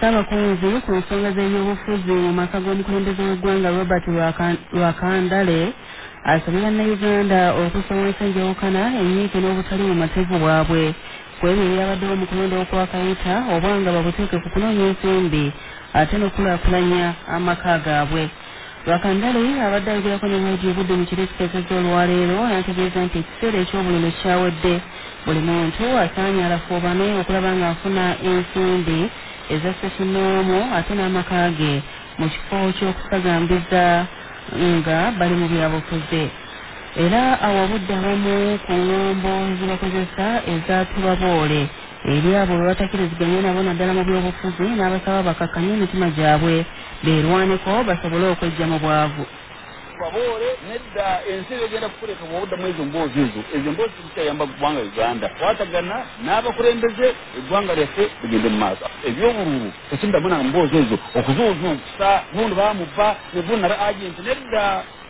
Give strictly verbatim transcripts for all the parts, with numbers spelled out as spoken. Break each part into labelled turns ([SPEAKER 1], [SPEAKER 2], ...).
[SPEAKER 1] Ssaabakunzi ku nsonga z'ebyobufuzi mu maka g'omukulembeze w'eggwanga Robert Lwaka- Lwakandale asabye bannayuganda okusomesa enjawukana enyiike n'obutali mu matevu bwabwe ku ebyo ebyabaddewo mu kulonda okwakayita oba nga babuteeke ku kunoonya ensimbi ate n'okulaakulanya amaka gaabwe. Lwakandale abadde ayogerako ne Radio Budde mu kiro ekiteekezo olwaleero n'ategeeza nti ekiseera eky'obululu kyawedde. Buli muntu asaanye alafuubane okulaba ng'afuna ensimbi eza ssekinnoomu ate n'amaka ge mu kifo ky'okusagambiza nga bali mu byabufuzi. Era awabudde abamu ku ngombo ezibakozesa ezatubaboole eri abo bwe batakkiriziganya nabo naddala mu byobufuzi n'abasaba bakakkanye emitima gyabwe beerwaneko basobole okwejja mu bwavu.
[SPEAKER 2] Babore nedda ensi egenda kukuleka bw'obudda mu ezo mboozi ezo ezo mboozi zikyayamba ggwanga Uganda kwatagana n'abakulembeze eggwanga lyaffe ligende mu maaso ebyobululu tekiddamu na mboozi ezo okuzuuzuukusa gundi baamubba negundaba agenti nedda.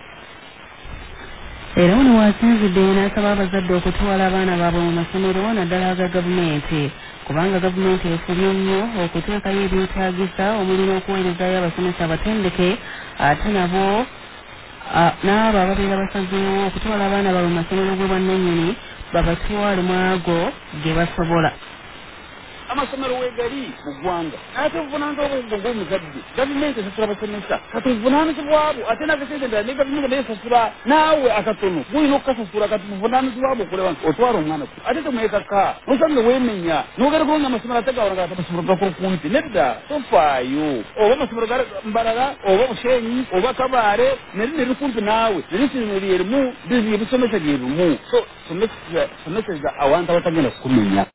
[SPEAKER 1] Era ono wasinzidde n'asaba abazadde okutwala abaana baabwe mu masomero naddala aga gavumenti kubanga gavumenti efubye nnyo okuteekayo ebyetaagisa omuli n'okuweerezaayo abasomesa abatendeke ate nabo n'abo ababeera basazeewo okutwala abaana baabwe mu masomero gwe bwannannyini babatwale mu ago ge basobola.
[SPEAKER 2] Amasomero wegali mu ggwanga ate buvunaanza obubwo ng'omuzadde gavumenti esasula abasomesa kati buvunaanyizibwabo ate n'akasente endala ne gavumenti neesasula naawe akatono gulina okukasasula kati buvunaanyizibwabo okuleba nti otwala omwana ku ate temwekaka nosanga weemenya n'ogera kulonga amasomero ate gawona gati amasomero gakurukumpi nedda tofaayo oba amasomero mbalala oba bushenyi oba kabaale neri nerikumpi naawe nerisomero lyerimu bisomesa byebimu so someseza awantu abatagenda kukumenya.